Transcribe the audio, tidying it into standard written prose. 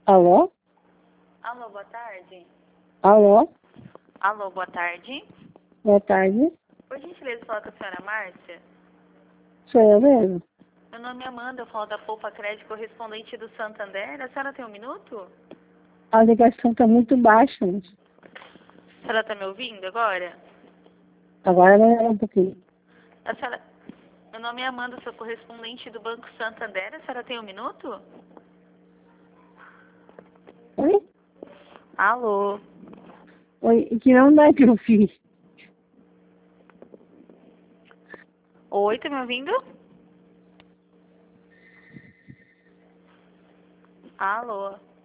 Alô? Alô, boa tarde. Alô? Alô, boa tarde. Boa tarde. Por gentileza, falar com a senhora Márcia. Sou eu mesmo. Meu nome é Amanda, eu falo da Poupa Crédito correspondente do Santander. A senhora tem um minuto? A ligação está muito baixa. A senhora está me ouvindo agora? Agora melhorou um pouquinho. A senhora... Meu nome é Amanda, sou correspondente do Banco Santander. A senhora tem um minuto? Oi? Alô? Oi, que não dá que eu fiz. Oi, tá me ouvindo? Alô?